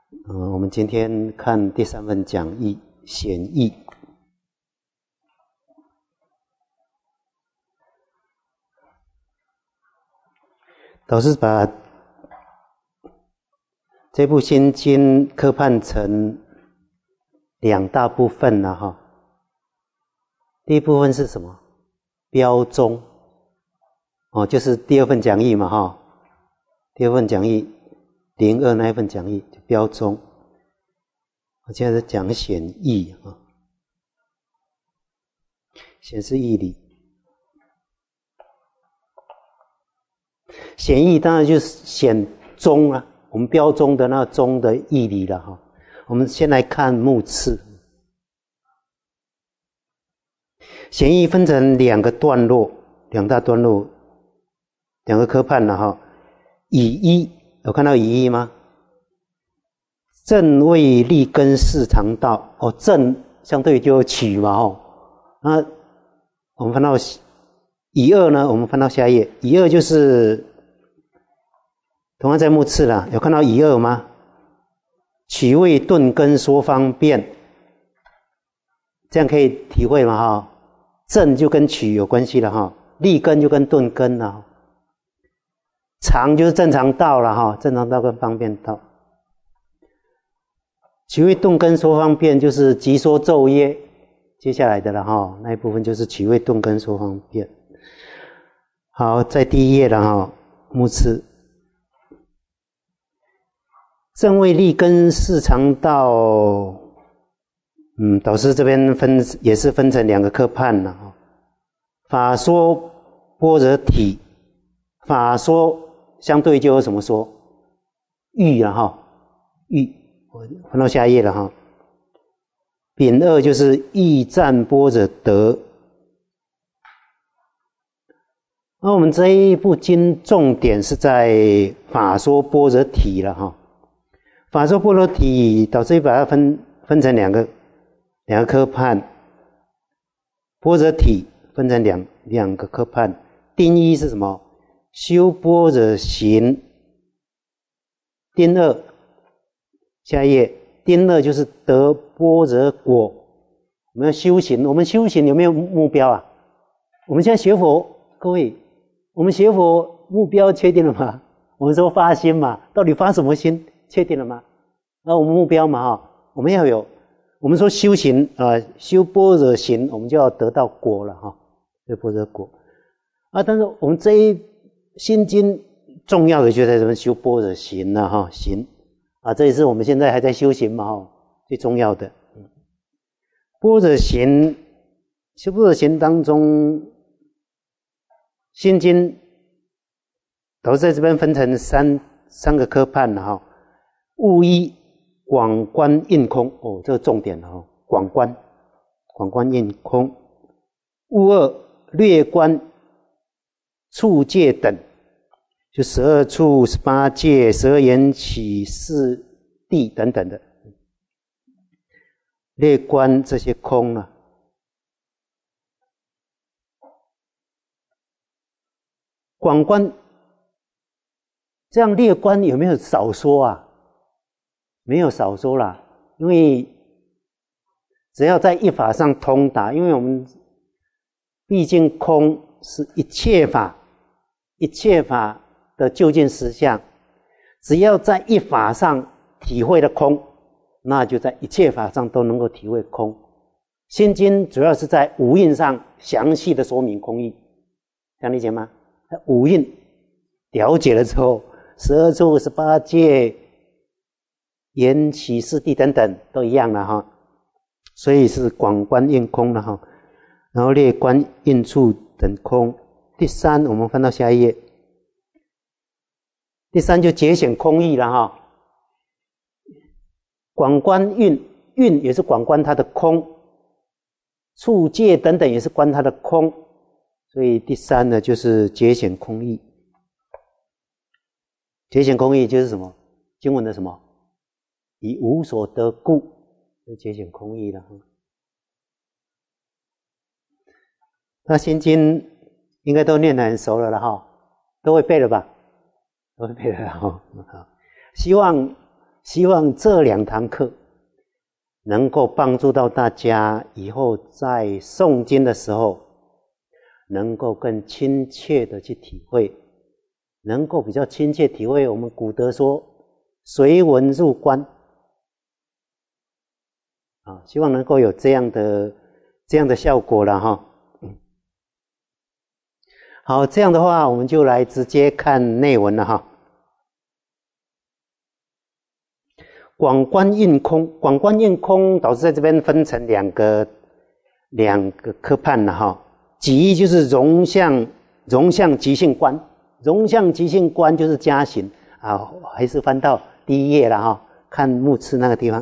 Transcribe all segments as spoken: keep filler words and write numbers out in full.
嗯，我们今天看第三份讲义显义。导师把这部心经科判成两大部分了哈。第一部分是什么？标宗哦，就是第二份讲义嘛哈。第二份讲义零二那一份讲义就标宗。我现在是讲显义啊，显示义理。显义当然就是显宗啊，我们标宗的那宗的义理了哈。我们先来看目次。显义分成两个段落，两大段落，两个科判了哈。以一有看到以一吗？正谓立根四常道哦，正相对就有取嘛哦。那我们翻到以二呢，我们翻到下一页，以二就是同样在目次啦，有看到以二吗？取谓顿根说方便，这样可以体会嘛哈。正就跟取有关系了哈，立根就跟顿根了，常就是正常道了哈，正常道跟方便道。取谓顿根说方便就是即说昼夜接下来的了哈，那一部分就是取谓顿根说方便。好，在第一页了哈，目次正谓立根四常道，嗯，导师这边分也是分成两个科判了哈。法说般若体，法说相对就有什么说？喻了哈，喻。我翻到下一页了哈。丙二就是义赞般若德。那我们这一部经重点是在法说般若体了哈。法说般若体，导致把它分分成两个两个科判。般若体分成两两个科判。丁一是什么？修般若行。丁二。下一页，丁二就是得般若果。我们要修行，我们修行有没有目标啊？我们现在学佛，各位，我们学佛目标确定了吗？我们说发心嘛，到底发什么心？确定了吗？那我们目标嘛哈，我们要有，我们说修行啊、呃，修般若行，我们就要得到果了哈，得般若果啊。但是我们这一心经重要的就在这边修般若行了哈，行。啊，这也是我们现在还在修行嘛，哈，最重要的。般若行，修般若行当中，心经都在这边分成三三个科判了哈。物一广观应空，哦，这个重点了哈，广观，广观应空。物二略观处界等。就十二处、十八界、十二缘起、四谛等等的，略观这些空啊。广观这样略观有没有少说啊？没有少说啦，因为只要在一法上通达，因为我们毕竟空是一切法，一切法的究竟实相，只要在一法上体会了空，那就在一切法上都能够体会空。心经主要是在五蕴上详细的说明空义，这样理解吗？五蕴了解了之后，十二处、十八界、缘起、四谛等等都一样了哈，所以是广观应空了哈。然后略观应处等空。第三，我们翻到下一页。第三就节显空义了哈，广观蕴，蕴也是广观它的空，处界等等也是观它的空，所以第三呢就是节显空义。节显空义就是什么？经文的什么？以无所得故，就节显空义了。那心经应该都念得很熟了了哈，都会背了吧？都会背了哈。希望希望这两堂课能够帮助到大家，以后在诵经的时候，能够更亲切的去体会，能够比较亲切体会我们古德说随文入观啊，希望能够有这样的这样的效果了哈。好，这样的话我们就来直接看内文了哈。广观应空，广观应空导致在这边分成两个两个科判了哈。己一就是容相容相即性观，容相即性观就是加行啊，还是翻到第一页了哈，看目次那个地方。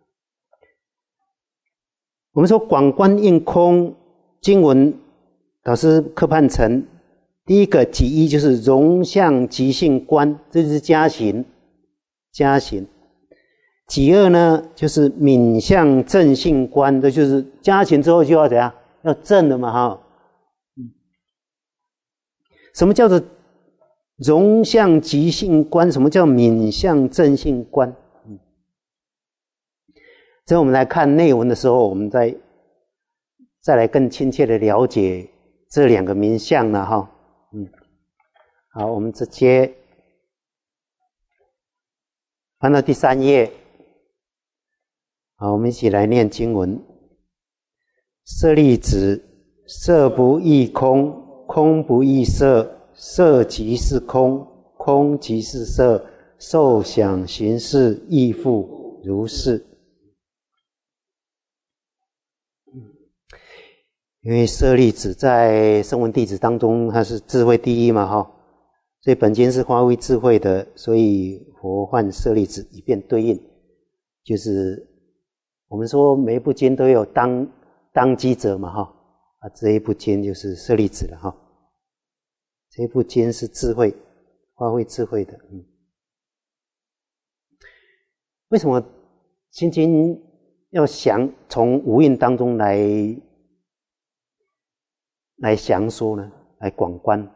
我们说广观应空经文导师科判成第一个己一就是容相即性观，这就是加行加行。己二呢就是敏相正性观，这就是加行之后就要怎样，要正了嘛哈。什么叫做容相即性观？什么叫敏相正性观？嗯，这我们来看内文的时候，我们再再来更亲切的了解这两个名相了哈。嗯，好，我们直接翻到第三页。好，我们一起来念经文。舍利子，色不异空，空不异色，色即是空，空即是色，受想行识亦复如是。因为舍利子在声闻弟子当中，他是智慧第一嘛哈，所以本经是发挥智慧的，所以佛唤舍利子以便对应，就是我们说每一部经都有当当机者嘛哈，啊这一部经就是舍利子了哈，这一部经是智慧，发挥智慧的。嗯，为什么心经要详从无印当中来来详说呢？来广观？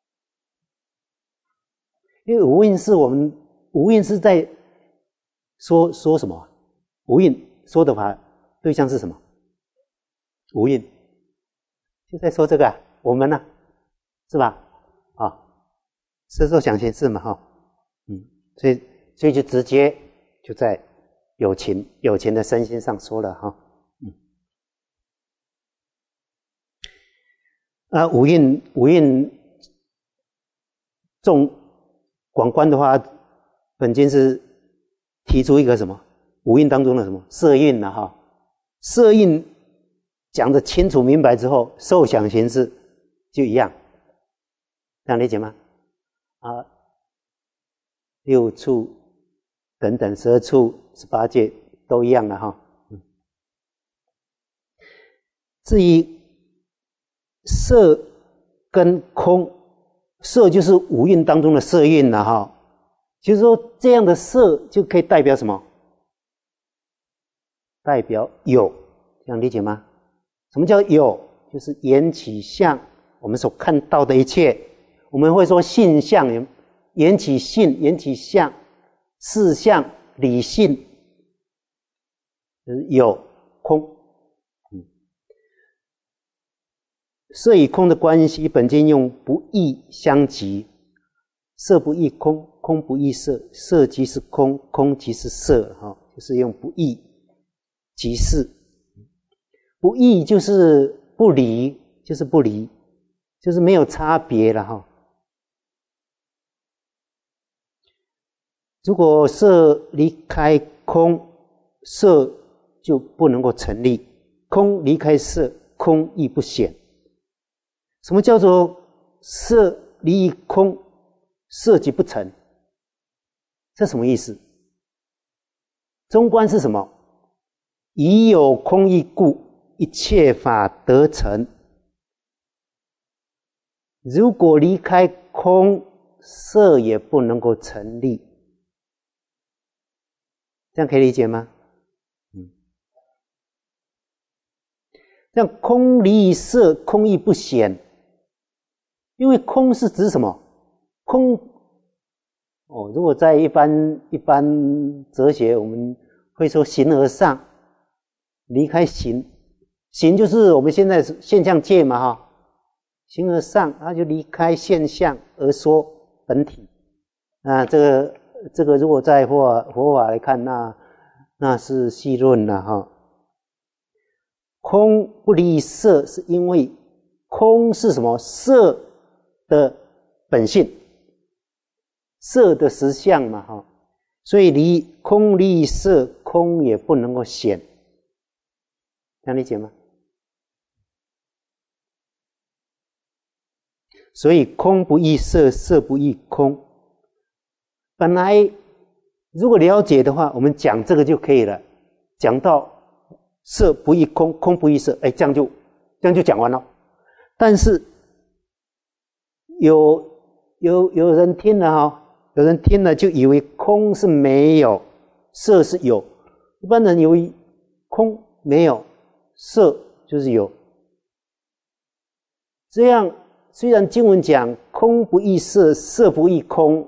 因为无印是我们无印是在说说什么？无印说的法对象是什么？无印就在说这个、啊、我们呢、啊，是吧？啊，是受想行识嘛，哈，嗯，所以所以就直接就在有情有情的身心上说了哈，嗯，啊，无印无印重广观的话，本经是提出一个什么？无印当中的什么色蕴啊哈，色蕴讲得清楚明白之后，受想行识就一样，这样理解吗？啊，六处等等十二处十八界都一样了哈。嗯，至于色跟空，色就是五蕴当中的色蕴了哈，就是说这样的色就可以代表什么？代表有，这样理解吗？什么叫有？就是缘起相，我们所看到的一切，我们会说性相，缘起性、缘起相、事相、理性，就是有空。嗯，色与空的关系，本经用不异相即，色不异空，空不异色，色即是空，空即是色，哈，就是用不异即是。不异就是不离，就是不离，就是没有差别了哈。如果色离开空，色就不能够成立；空离开色，空亦不显。什么叫做色离空，色即不成？这什么意思？中观是什么？以有空义故，一切法得成。如果离开空，色也不能够成立。这样可以理解吗？嗯，这样空离色，空亦不显。因为空是指什么？空哦，如果在一般一般哲学，我们会说形而上，离开形，形就是我们现在现象界嘛哈，形而上，它就离开现象而说本体。啊，这个这个如果在佛法佛法来看，那那是细论了哈。空不离色，是因为空是什么？色的本性，色的实相嘛哈。所以离空离色，空也不能够显，这样理解吗？所以空不异色，色不异空。本来如果了解的话，我们讲这个就可以了，讲到色不异空，空不异色，哎，这样就这样就讲完了。但是有有有人听了哈，有人听了就以为空是没有，色是有。一般人以为空没有，色就是有。这样虽然经文讲空不异色，色不异空，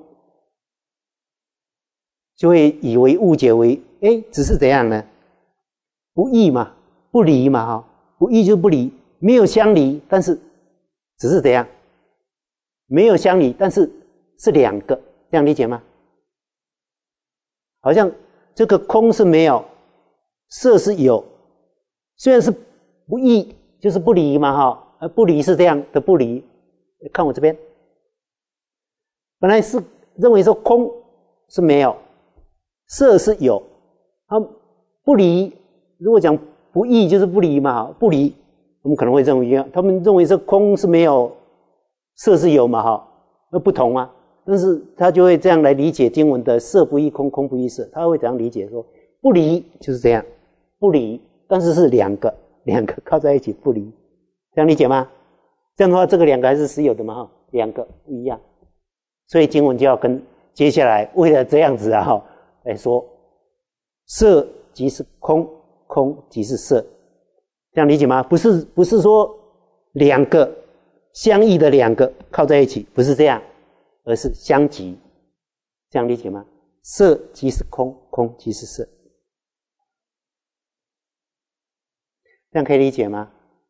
就会以为误解为，哎，只是怎样呢？不异嘛，不离嘛，哈，不异就不离，没有相离，但是只是怎样？没有相离，但是是两个，这样理解吗？好像这个空是没有，色是有，虽然是不异，就是不离嘛，哈，而不离是这样的不离。看我这边，本来是认为说空是没有，色是有，啊，不离。如果讲不异就是不离嘛，不离，我们可能会认为一样，他们认为是空是没有，色是有嘛，哈，那不同啊。但是他就会这样来理解经文的色不异空，空不异色，他会这样理解说，不离就是这样，不离，但是是两个，两个靠在一起不离，这样理解吗？这样的话，这个两个还是实有的嘛，哈，两个不一样，所以经文就要跟接下来为了这样子啊，哈，来说，色即是空。空即是色，这样理解吗？不是不是说两个相异的两个靠在一起，不是这样，而是相即，这样理解吗？色即是空，空即是色，这样可以理解吗？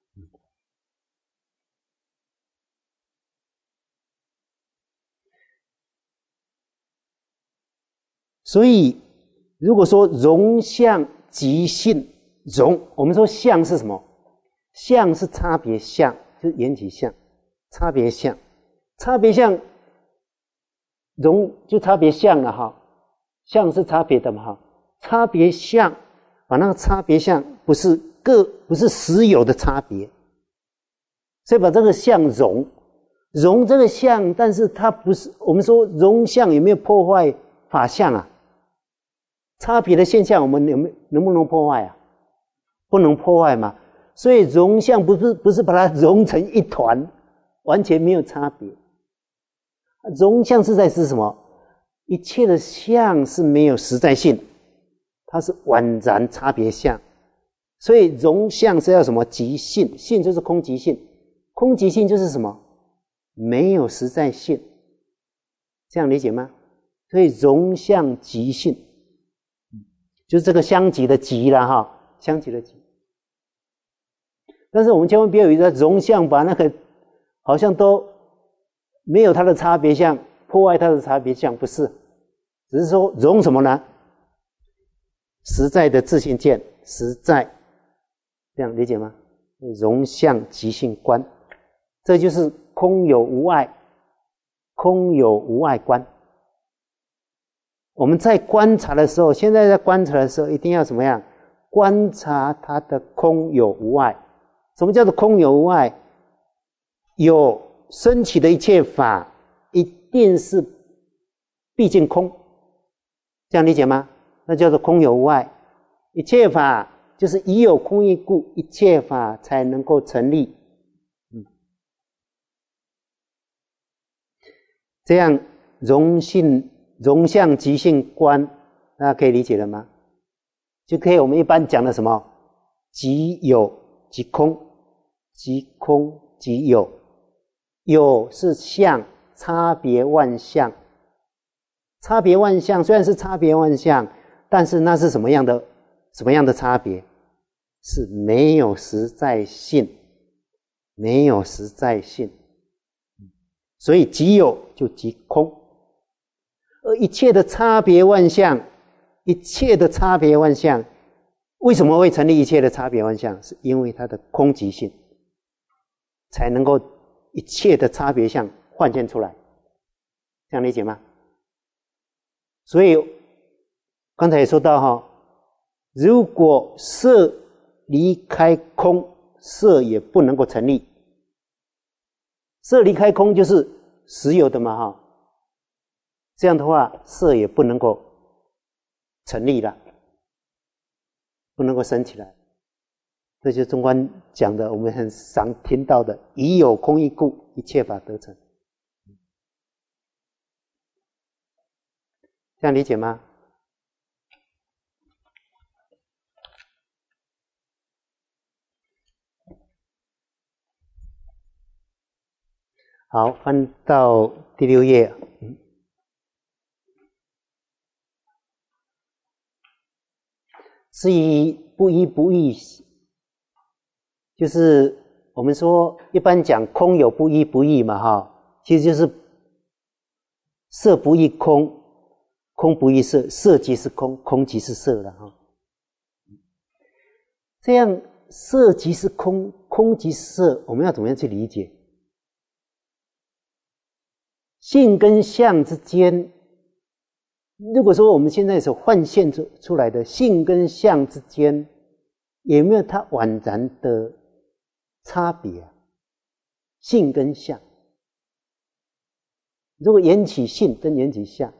所以如果说容相即性，容，我们说相是什么？相是差别相，就是缘起相，差别相，差别相，容就差别相了哈，相是差别的嘛哈，差别相，把那个差别相不是各不是实有的差别，所以把这个相容，容这个相，但是它不是我们说容相有没有破坏法相啊？差别的现象，我们能能不能破坏啊？不能破坏嘛。所以容相不是不是把它融成一团，完全没有差别。容相是在指什么？一切的相是没有实在性，它是宛然差别相。所以容相是要什么？即性，性就是空即性，空即性就是什么？没有实在性。这样理解吗？所以容相即性。就是这个相即的即啦哈，相即的即。但是我们千万不要以为说容相把那个好像都没有它的差别相，破坏它的差别相，不是，只是说容什么呢？实在的自性见，实在，这样理解吗？容相即性观，这就是空有无碍，空有无碍观。我们在观察的时候，现在在观察的时候，一定要怎么样？观察它的空有无碍。什么叫做空有无碍？有升起的一切法，一定是毕竟空，这样理解吗？那叫做空有无碍。一切法就是以有空义故，一切法才能够成立。嗯，这样容性。容相即性观，大家可以理解了吗？就可以我们一般讲的什么？即有即空，即空即有，有是相，差别万象， 差别万象虽然是差别万象，但是那是什么样的什么样的差别？是没有实在性，没有实在性。所以即有就即空，而一切的差别万象，一切的差别万象，为什么会成立一切的差别万象？是因为它的空即性，才能够一切的差别相幻现出来，这样理解吗？所以刚才也说到哈，如果色离开空，色也不能够成立。色离开空就是实有的嘛哈，这样的话色也不能够成立了，不能够生起来。这就是中观讲的，我们很常听到的“以有空义故，一切法得成”，这样理解吗？好，翻到第六页。至于不一不异，就是我们说一般讲空有不一不异嘛哈，其实就是色不异空，空不异色，色即是空，空即是色了哈。这样色即是空，空即是色，我们要怎么样去理解？性跟相之间，如果说我们现在所幻现出出来的性跟相之间，有没有它宛然的差别啊？性跟相，如果缘起性跟缘起相，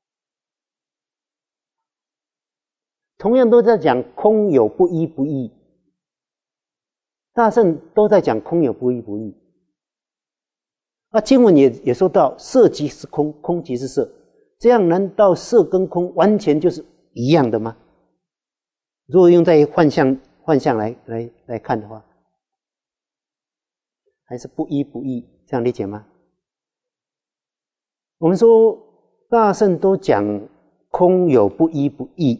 同样都在讲空有不一不异，大圣都在讲空有不一不异。那经文也也说到色即是空，空即是色，这样难道色跟空完全就是一样的吗？如果用在幻象幻象来来来看的话，还是不一不异，这样理解吗？我们说大圣都讲空有不一不异，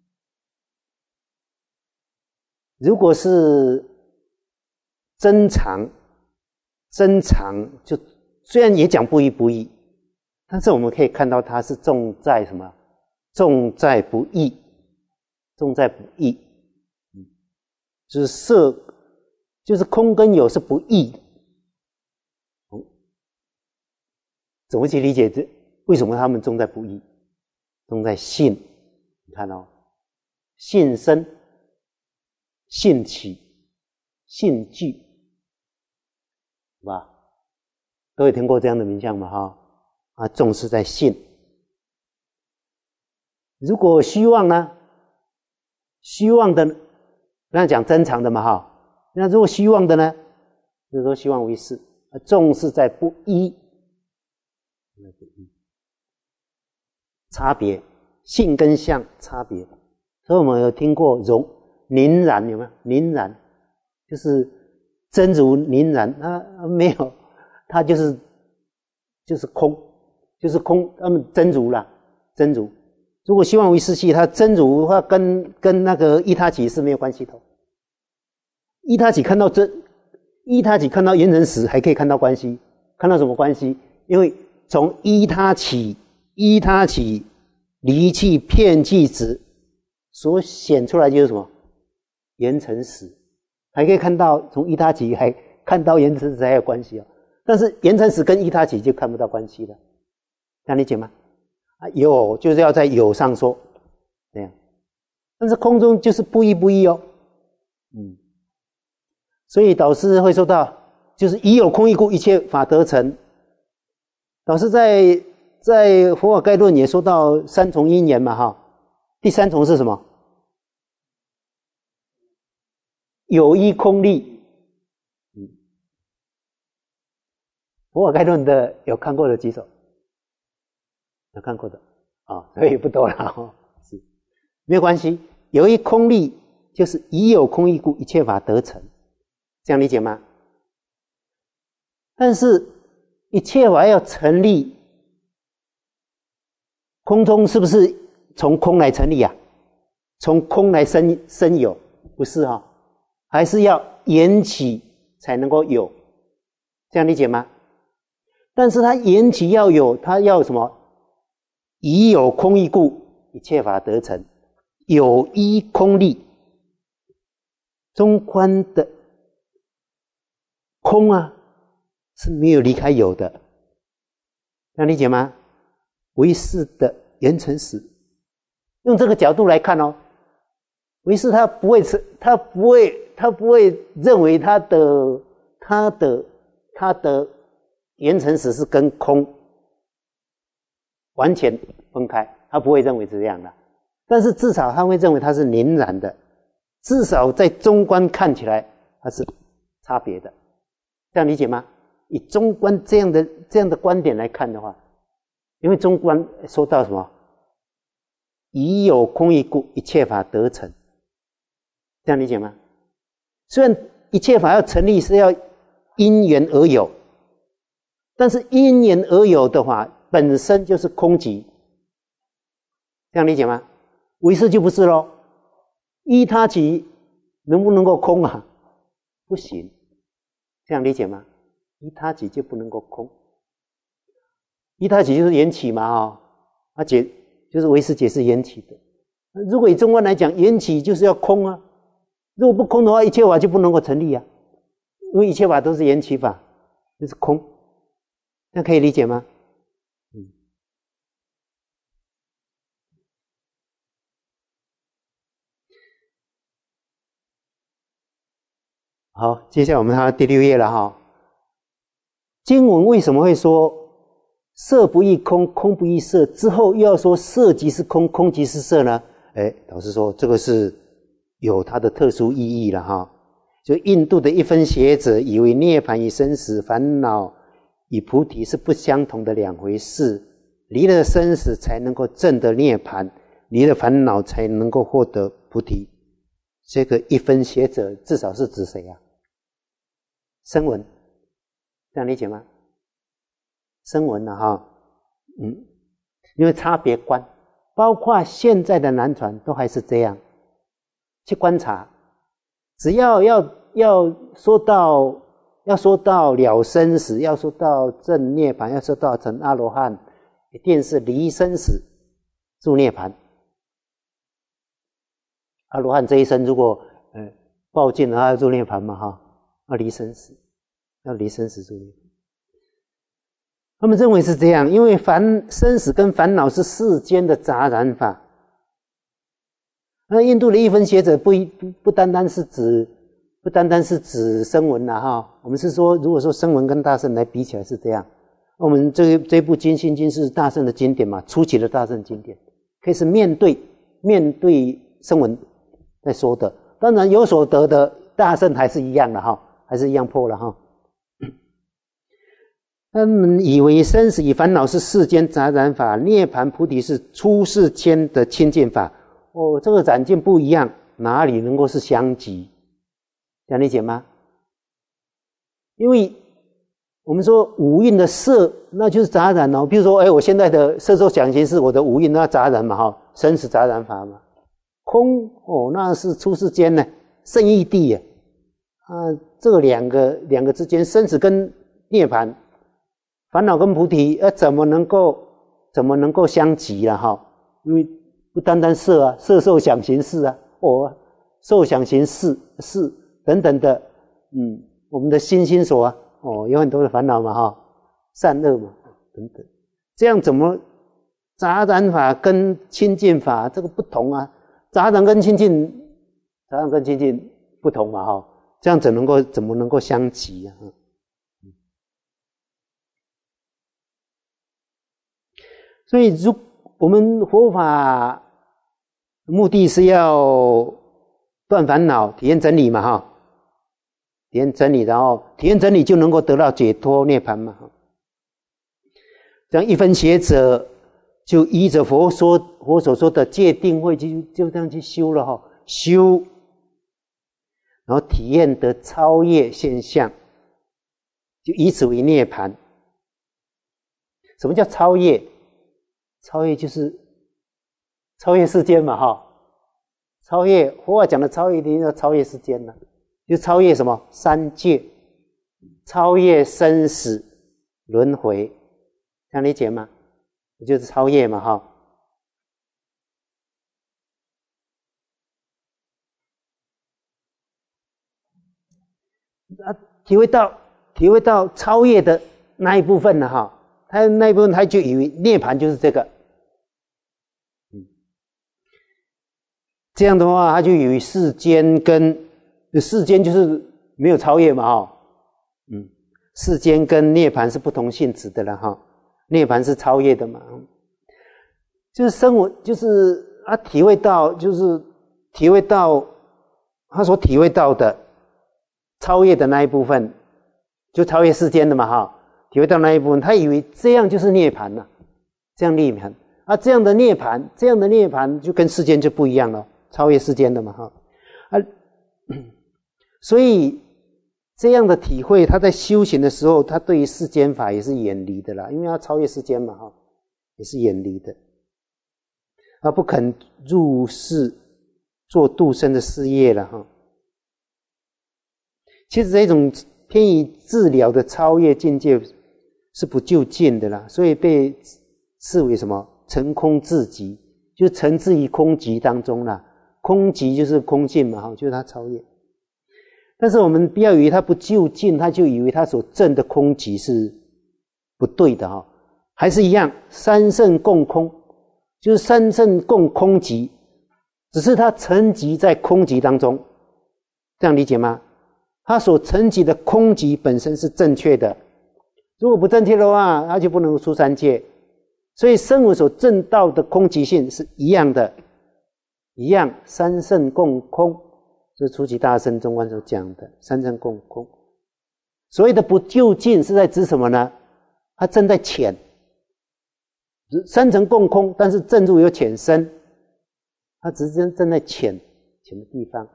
如果是真常，真常就虽然也讲不一不异，但是我们可以看到它是重在什么？重在不异，重在不异，就是色，就是空跟有是不异。怎么去理解这？为什么他们重在不异？重在性，你看哦，性生、性起、性具，是吧？都有听过这样的名相嘛哈？啊，重视在性。如果虚妄呢？虚妄的，刚才讲真常的嘛哈。那如果虚妄的呢？就是说虚妄为事，重视在不一。差别，性跟相差别。所以我们有听过融凝然，有没有？凝然就是真如凝然，它没有，它就是就是空，就是空，那么真如啦，真如。如果希望为世系，它真如的话跟跟那个依他起是没有关系的。依他起看到真，依他起看到缘成实，还可以看到关系，看到什么关系？因为从依他起，依他起离气遍计执所显出来就是什么？缘成实，还可以看到从依他起还看到缘成实还有关系哦。但是缘成实跟依他起就看不到关系了，这样理解吗？啊，有就是要在有上说，这样。但是空中就是不一不一哦，嗯。所以导师会说到，就是以有空义故，一切法得成。导师在在佛法概论也说到三重因缘嘛哈，第三重是什么？有一空力。嗯，佛法概论的有看过的举手？有看过的啊、哦，所以不多了哦，是没有关系。有一空力就是以有空义故，一切法得成，这样理解吗？但是一切法要成立， 空中是不是从空来成立啊？从空来生生有？不是哈、哦，还是要缘起才能够有，这样理解吗？但是它缘起要有，它要什么？以有空义故，一切法得成。有依空立，中观的空啊是没有离开有的，这样理解吗？唯识的缘成实，用这个角度来看哦，唯识他不会他不会他不会认为他的他的他的缘成实是跟空完全分开，他不会认为是这样的，但是至少他会认为它是凝然的，至少在中观看起来它是差别的，这样理解吗？以中观这样的这样的观点来看的话，因为中观说到什么？以有空义故，一切法得成，这样理解吗？虽然一切法要成立是要因缘而有，但是因缘而有的话本身就是空寂，这样理解吗？唯识就不是咯，依他起能不能够空啊？不行，这样理解吗？依他起就不能够空，依他起就是缘起嘛哦，而且就是唯识解释缘起的。如果以中观来讲，缘起就是要空啊，如果不空的话，一切法就不能够成立啊，因为一切法都是缘起法，就是空，那可以理解吗？嗯。好，接下来我们看第六页了哈。经文为什么会说色不异空，空不异色，之后又要说色即是空，空即是色呢？哎，老师说这个是有它的特殊意义了哈。就印度的一分学者以为涅槃与生死、烦恼与菩提是不相同的两回事，离了生死才能够证得涅槃，离了烦恼才能够获得菩提。这个一分学者至少是指谁啊？声闻，这样理解吗？声闻啊哈，嗯，因为差别观，包括现在的南传都还是这样去观察，只要要要说到要说到了生死，要说到证涅槃，要说到成阿罗汉，一定是离生死入涅槃。阿罗汉这一生如果呃报尽了，他要入涅槃嘛哈，要离生死，要离生死入涅槃。他们认为是这样，因为烦生死跟烦恼是世间的杂染法。那印度的一分学者不不不单单是指不单单是指声闻啦哈，我们是说，如果说声闻跟大乘来比起来是这样，我们这这部经心经是大乘的经典嘛，初期的大乘经典，可以是面对面对声闻在说的，当然有所得的大乘还是一样的哈，还是一样破了哈。他们以为生死与烦恼是世间杂染法，涅槃菩提是出世间的清净法。哦，这个染净不一样，哪里能够是相即？这样理解吗？因为我们说五蕴的色，那就是杂染哦。比如说，哎，我现在的色受想行识，我的五蕴那杂染嘛，哈，生死杂染法嘛。空哦，那是出世间呢，圣义地耶。啊，这两个两个之间，生死跟涅槃。烦恼跟菩提，呃，怎么能够怎么能够相即了哈？因为不单单色啊，色受想行识啊，哦，受想行识识等等的，嗯，我们的心心所啊，哦，有很多的烦恼嘛哈，善恶嘛等等，这样怎么杂染法跟清净法这个不同啊？杂染跟清净，杂染跟清净不同嘛哈，这样怎能够怎么能够相即啊？所以，如我们佛法目的是要断烦恼、体验真理嘛，哈，体验真理，然后体验真理就能够得到解脱涅槃嘛。这样一分学者就依着佛说佛所说的戒定慧，就就这样去修了哈，修，然后体验得超越现象，就以此为涅槃。什么叫超越？超越就是超越世间嘛，哈，超越佛法讲的超越，一定要超越世间了，就超越什么三界，超越生死轮回，这样理解吗？就是超越嘛，哈。啊，体会到体会到超越的那一部分了哈，他那一部分他就以为涅槃就是这个，嗯，这样的话他就以为世间跟世间就是没有超越嘛哈，嗯，世间跟涅槃是不同性质的了哈，涅槃是超越的嘛，就是生活就是啊体会到就是体会到他所体会到的。超越的那一部分，就超越世间的嘛哈，体会到那一部分，他以为这样就是涅槃了，这样涅槃啊，这样的涅槃，这样的涅槃就跟世间就不一样了，超越世间的嘛哈啊，所以这样的体会，他在修行的时候，他对于世间法也是远离的啦，因为要超越世间嘛哈，也是远离的，他不肯入世做度生的事业了哈。其实这种偏于治疗的超越境界是不究竟的啦，所以被视为什么成空至极，就沉滞于空寂当中啦。空寂就是空性嘛，哈，就是它超越。但是我们不要以为它不究竟，他就以为他所证的空寂是不对的哈，还是一样，三圣共空，就是三圣共空寂，只是它沉寂在空寂当中，这样理解吗？他所沉寂的空寂本身是正确的，如果不正确的话，他就不能出三界。所以声闻所证到的空寂性是一样的，一样三圣共空，是初级大圣中观所讲的三圣共空。所谓的不究竟是在指什么呢？它正在浅，三层共空，但是正入有浅深，它只是正在浅浅的地方。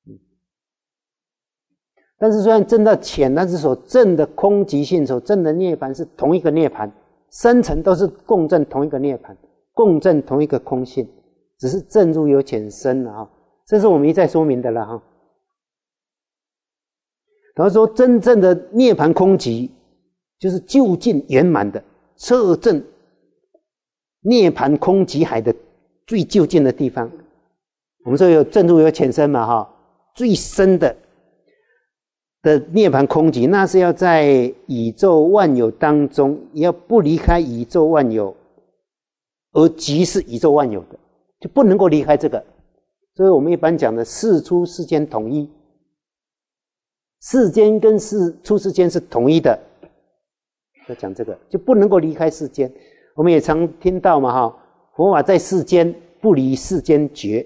但是虽然证到浅，但是所证的空寂性，所证的涅槃是同一个涅槃，深层都是共证同一个涅槃，共证同一个空性，只是正入有浅深了哈，这是我们一再说明的了哈。然后说真正的涅槃空寂，就是究竟圆满的测证涅槃空寂海的最究竟的地方。我们说有正入有浅深嘛哈，最深的。的涅槃空寂，那是要在宇宙万有当中，要不离开宇宙万有，而即是宇宙万有的，就不能够离开这个。所以我们一般讲的世出世间统一，世间跟世出世间是统一的，要讲这个就不能够离开世间。我们也常听到嘛哈，佛法在世间，不离世间觉。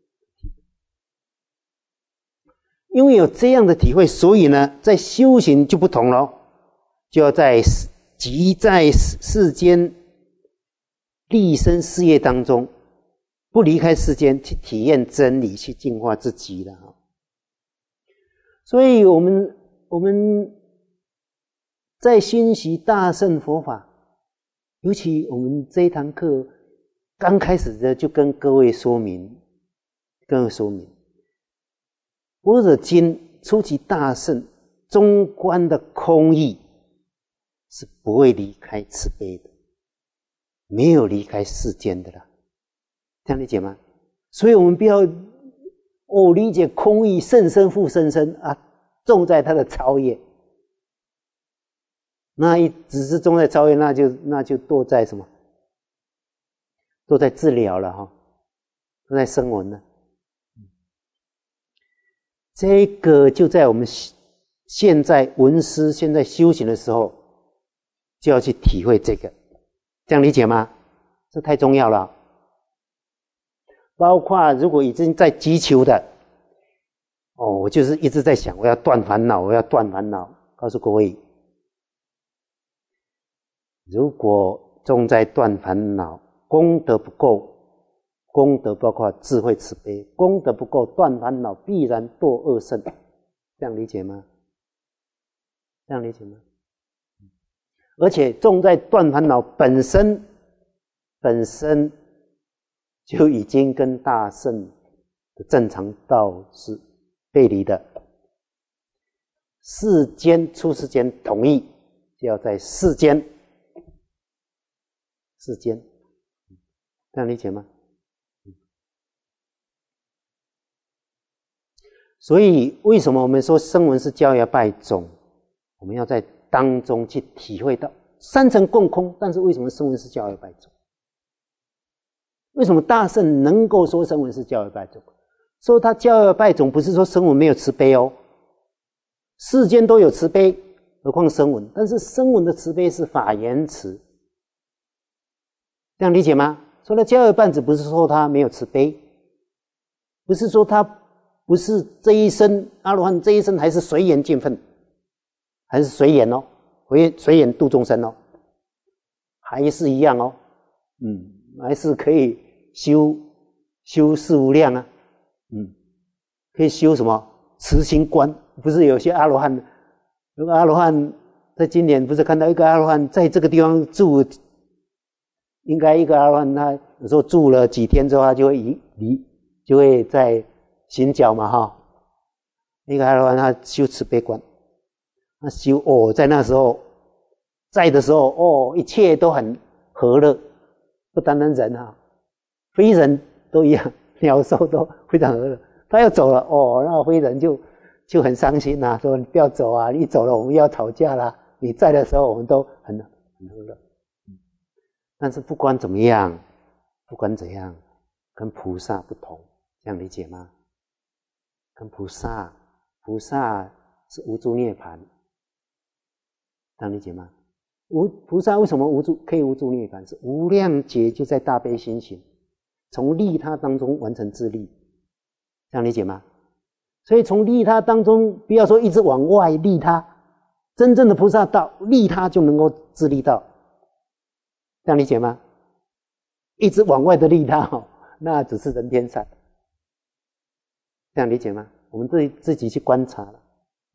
因为有这样的体会，所以呢，在修行就不同了，就要在即在世间立身事业当中，不离开世间，去体验真理，去净化自己了哈。所以我们我们在熏习大乘佛法，尤其我们这一堂课刚开始的就跟各位说明，跟各位说明。般若经初级大圣中观的空义是不会离开慈悲的，没有离开世间的啦，这样理解吗？所以我们不要哦理解空义甚深复甚深啊，重在它的超越，那一只是重在超越，那就那就堕在什么？堕在治疗了哈，堕在声闻了。这个就在我们现在闻思、现在修行的时候，就要去体会这个，这样理解吗？这太重要了。包括如果已经在急求的，哦，我就是一直在想，我要断烦恼，我要断烦恼。告诉各位，如果重在断烦恼，功德不够。功德包括智慧慈悲，功德不够断烦恼，必然堕恶圣，这样理解吗？这样理解吗？而且重在断烦恼本身，本身就已经跟大圣的正常道是背离的。世间出世间统一，就要在世间，世间，这样理解吗？所以为什么我们说声闻是教要拜种？我们要在当中去体会到三乘共空，但是为什么声闻是教要拜种？为什么大圣能够说声闻是教要拜种？说他教要拜种，不是说声闻没有慈悲哦，世间都有慈悲，何况声闻？但是声闻的慈悲是法言慈，这样理解吗？说他教要拜种，不是说他没有慈悲，不是说他不是这一生阿罗汉这一生还是随缘尽分，还是随缘哦，随随缘度众生哦，还是一样哦，嗯，还是可以修修四无量啊，嗯，可以修什么慈心观？不是有些阿罗汉，有个阿罗汉在今年不是看到一个阿罗汉在这个地方住，应该一个阿罗汉他有时候住了几天之后，他就会移离，就会在行脚嘛哈。那个阿罗汉他修慈悲观，他修哦，在那时候在的时候哦，一切都很和乐，不单单人哈，非人都一样，鸟兽都非常和乐。他要走了哦，那非人就就很伤心呐、啊，说你不要走啊，你走了我们要吵架啦。你在的时候我们都很很和乐。但是不管怎么样，不管怎样，跟菩萨不同，这样理解吗？跟菩萨，菩萨是无住涅槃，这样理解吗？无菩萨为什么无住可以无住涅槃？是无量劫就在大悲心行，从利他当中完成自利，这样理解吗？所以从利他当中，不要说一直往外利他，真正的菩萨道利他就能够自利道，这样理解吗？一直往外的利他哦，那只是人天善，这样理解吗？我们自己自己去观察了。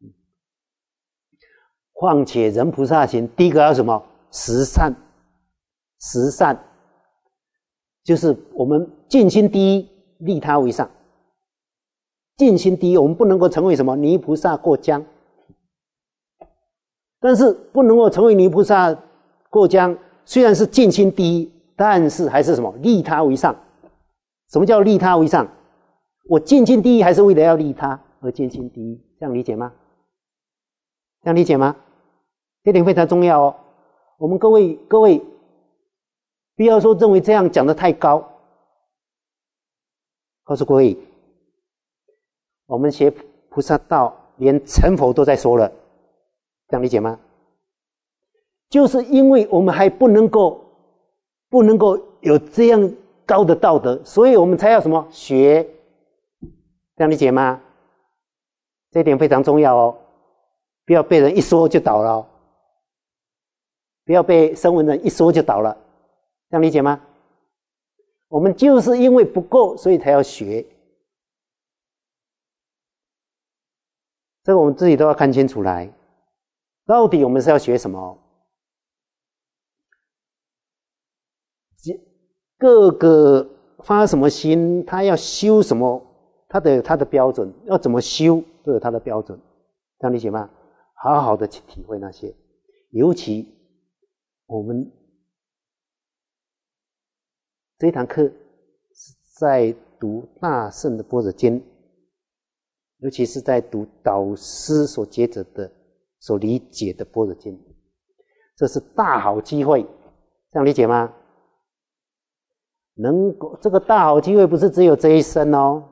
况且人菩萨行，第一个要什么？十善，十善就是我们尽心第一，利他为上。尽心第一，我们不能够成为什么泥菩萨过江，但是不能够成为泥菩萨过江，虽然是尽心第一，但是还是什么利他为上。什么叫利他为上？我尽心第一还是为了要利他而尽心第一，这样理解吗？这样理解吗？这点非常重要哦。我们各位各位不要说认为这样讲得太高，告诉各位，我们学菩萨道连成佛都在说了，这样理解吗？就是因为我们还不能够不能够有这样高的道德，所以我们才要什么学，这样理解吗？这一点非常重要哦，不要被人一说就倒了哦，不要被声闻人一说就倒了，这样理解吗？我们就是因为不够，所以才要学，这个我们自己都要看清楚来，到底我们是要学什么？各个发什么心，他要修什么，他得有他的标准，要怎么修都有他的标准，这样理解吗？好好的去体会那些，尤其我们这一堂课是在读大圣的般若经，尤其是在读导师所接着的、所理解的般若经，这是大好机会，这样理解吗？能够这个大好机会不是只有这一生哦，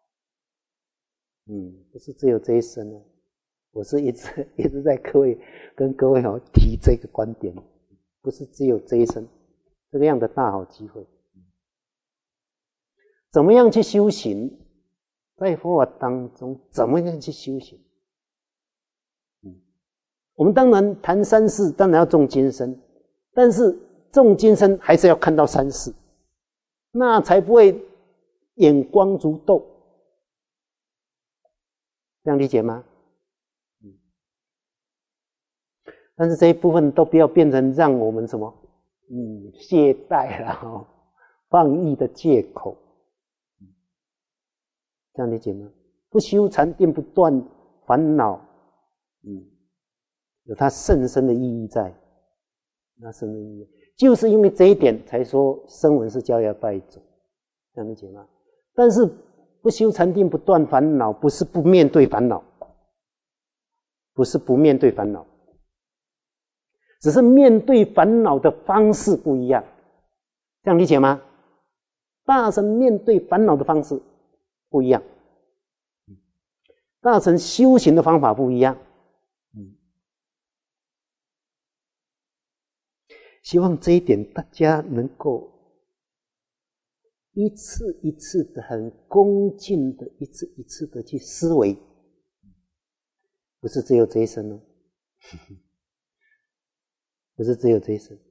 嗯，不是只有这一生哦。我是一直一直在各位跟各位哦提这个观点，不是只有这一生这个样的大好机会。怎么样去修行？在佛法当中，怎么样去修行？嗯，我们当然谈三世，当然要重今生，但是重今生还是要看到三世。那才不会眼光如豆，这样理解吗？嗯，但是这一部分都不要变成让我们什么，嗯，懈怠了哦， 放逸的借口，这样理解吗？不修禅定，不断烦恼，嗯，有它甚深的意义在，那深深的意义，就是因为这一点才说声闻是教要败种，这样理解吗？但是不修禅定，不断烦恼，不是不面对烦恼，不是不面对烦恼，只是面对烦恼的方式不一样，这样理解吗？大乘面对烦恼的方式不一样，大乘修行的方法不一样。希望这一点大家能够一次一次的很恭敬的一次一次的去思维，不是只有这一生哦，不是只有这一生，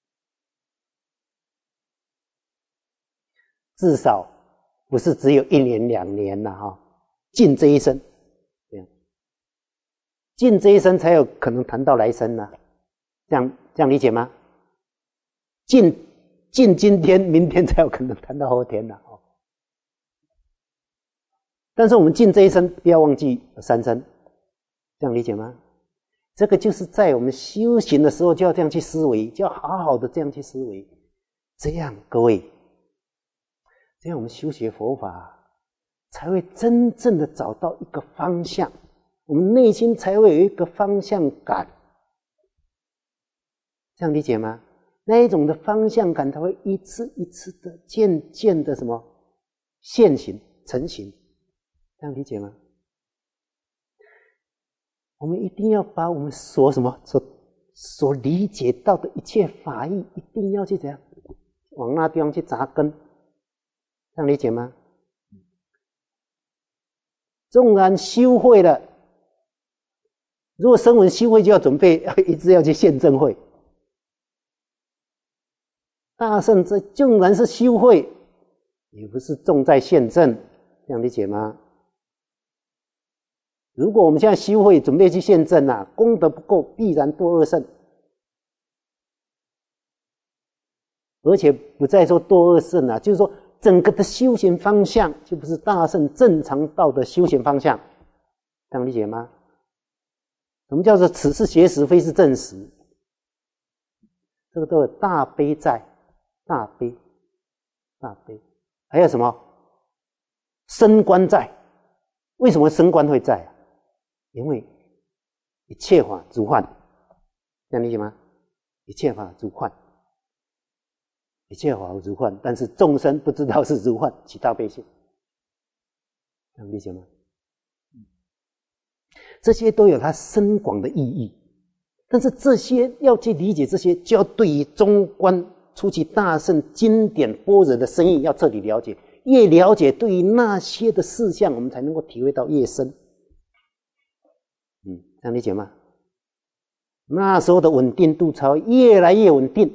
至少不是只有一年两年了哈，尽这一生，这样，尽这一生才有可能谈到来生呢，这样这样理解吗？尽尽今天，明天才有可能谈到后天了哦。但是我们尽这一生，不要忘记三生，这样理解吗？这个就是在我们修行的时候就要这样去思维，就要好好的这样去思维，这样各位，这样我们修学佛法才会真正的找到一个方向，我们内心才会有一个方向感，这样理解吗？那一种的方向感，它会一次一次的渐渐的什么现行成型，这样理解吗？我们一定要把我们所什么所所理解到的一切法义，一定要去怎样往那地方去扎根，这样理解吗？纵然修会了，如果声闻修会，就要准备一直要去现证会。大乘这纵然是修会，也不是重在现证，这样理解吗？如果我们现在修会准备去现证啊，功德不够，必然堕恶圣，而且不再说堕恶圣啊，就是说整个的修行方向就不是大乘正常道的修行方向，这样理解吗？什么叫做此是邪实，非是正实？这个都有大悲在。大悲，大悲，还有什么升观在？为什么升观会在啊？因为一切法如幻，这样理解吗？一切法如幻，一切法如幻，但是众生不知道是如幻，起大悲心，这样理解吗？这些都有它深广的意义，但是这些要去理解这些，就要对于中观初期大乘经典般若的深意要彻底了解，越了解对于那些的事项，我们才能够体会到越深。嗯，这样理解吗？那时候的稳定度才会越来越稳定。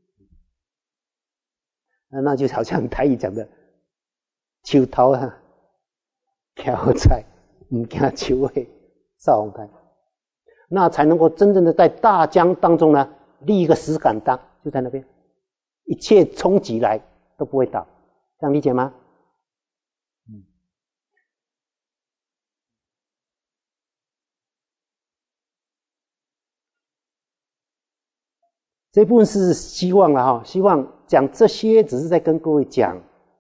那就好像台语讲的，树头啊，挑菜，唔惊树尾扫红台，那才能够真正的在大江当中呢立一个石敢当，就在那边。一切冲击来都不会倒，这样理解吗？嗯，这部分是希望了哈，希望讲这些只是在跟各位讲，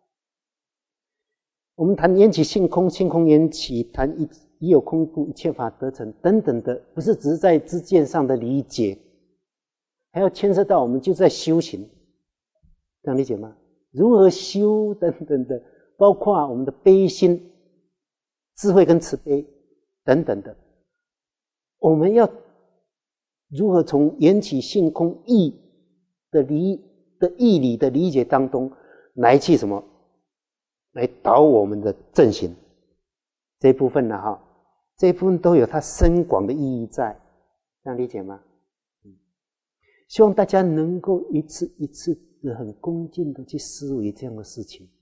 我们谈缘起性空，性空缘起，谈一一有空故一切法得成等等的，不是只是在知见上的理解，还要牵涉到我们就在修行。这样理解吗？如何修等等的，包括我们的悲心、智慧跟慈悲等等的，我们要如何从缘起性空义的理的义理的理解当中来去什么，来导我们的正行这一部分呢？哈，这一部分都有它深广的意义在，这样理解吗？嗯，希望大家能够一次一次的很恭敬的去思维这样的事情。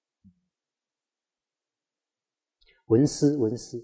闻思闻思，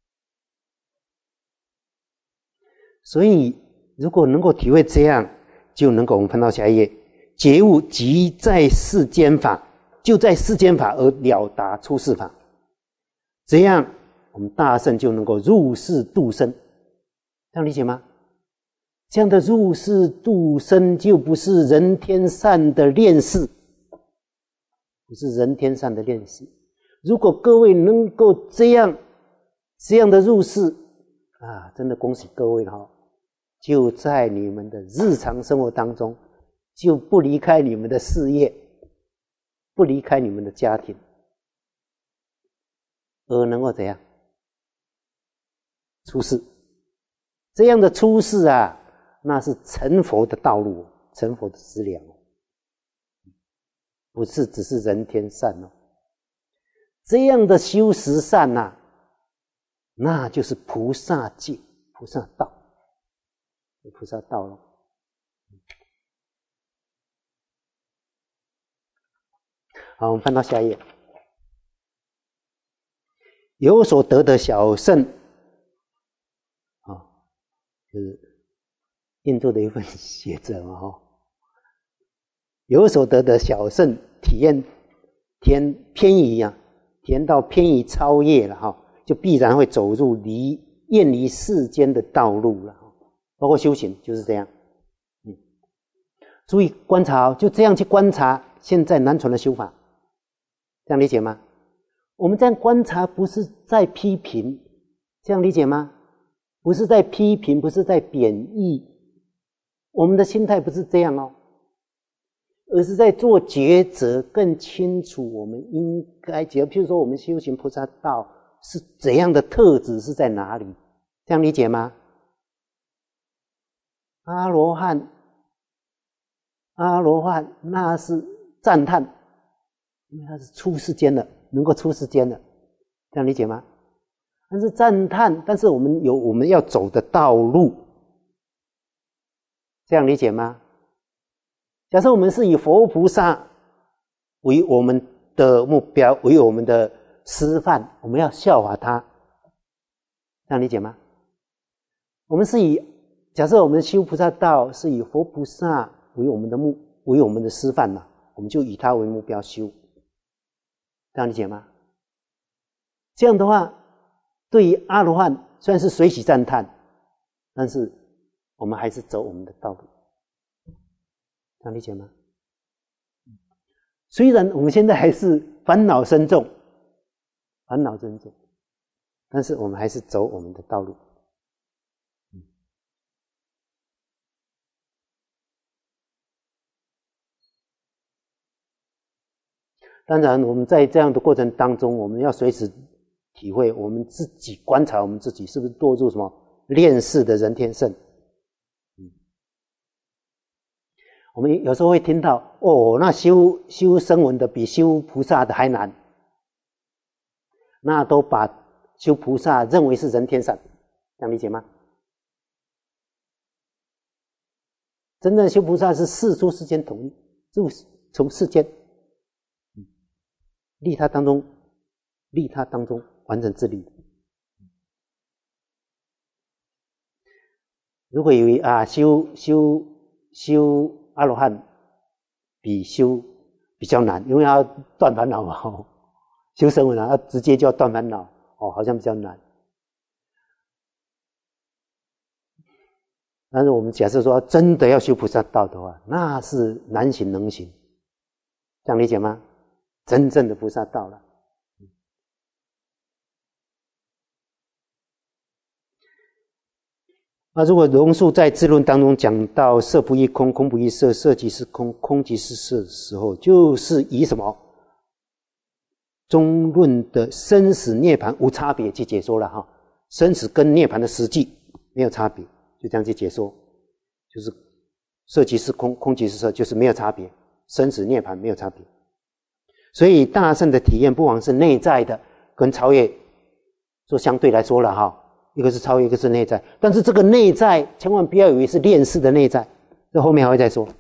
所以如果能够体会这样， 就能够我们翻到下一页，觉悟即在世间法，就在世间法而了达出世法，这样我们大圣就能够入世度生，这样理解吗？这样的入世度生就不是人天善的练士，不是人天善的练士。如果各位能够这样这样的入世啊，真的恭喜各位哈！就在你们的日常生活当中，就不离开你们的事业，不离开你们的家庭，而能够怎样出世？这样的出世啊，那是成佛的道路，成佛的资粮，不是只是人天善哦。这样的修十善啊，那就是菩萨戒、菩萨道。菩萨道了。好，我们翻到下一页。有所得的小圣，啊，就是印度的一份学者嘛，哈。有所得的小圣体验偏偏移啊，体验到偏移超越了哈，就必然会走入离厌离世间的道路了。包括修行就是这样，嗯，注意观察，就这样去观察现在南传的修法，这样理解吗？我们这样观察不是在批评，这样理解吗？不是在批评，不是在贬义，我们的心态不是这样哦，而是在做抉择，更清楚我们应该觉得，譬如说我们修行菩萨道是怎样的特质是在哪里，这样理解吗？阿罗汉，阿罗汉那是赞叹，因为他是出世间的，能够出世间的，这样理解吗？但是赞叹，但是我们有我们要走的道路，这样理解吗？假设我们是以佛菩萨为我们的目标，为我们的师范，我们要效法他，这样理解吗？我们是以假设我们修菩萨道是以佛菩萨为我们的目为我们的师范嘛，我们就以他为目标修，这样理解吗？这样的话，对于阿罗汉虽然是随喜赞叹，但是我们还是走我们的道路，这样理解吗？虽然我们现在还是烦恼深重，烦恼深重，但是我们还是走我们的道路。当然我们在这样的过程当中，我们要随时体会我们自己，观察我们自己是不是堕入什么恋世的人天圣。嗯，我们有时候会听到哦，那修修声闻的比修菩萨的还难，那都把修菩萨认为是人天善，这样理解吗？真正修菩萨是世出世间统一，入从世间利他当中，利他当中完成自利。如果以为啊修修修阿罗汉比修比较难，因为要断烦恼嘛，哦，修声闻啊，要直接就要断烦恼，哦，好像比较难。但是我们假设说真的要修菩萨道的话，那是难行能行，这样理解吗？真正的菩萨道了。那如果龙树在智论当中讲到色不异空，空不异色，色即是空，空即是色的时候，就是以什么中论的生死涅槃无差别去解说了哈，生死跟涅槃的实际没有差别，就这样去解说，就是色即是空，空即是色，就是没有差别，生死涅槃没有差别。所以大圣的体验不枉是内在的，跟超越做相对来说了哈，一个是超越，一个是内在。但是这个内在千万不要以为是恋世的内在，这后面还会再说。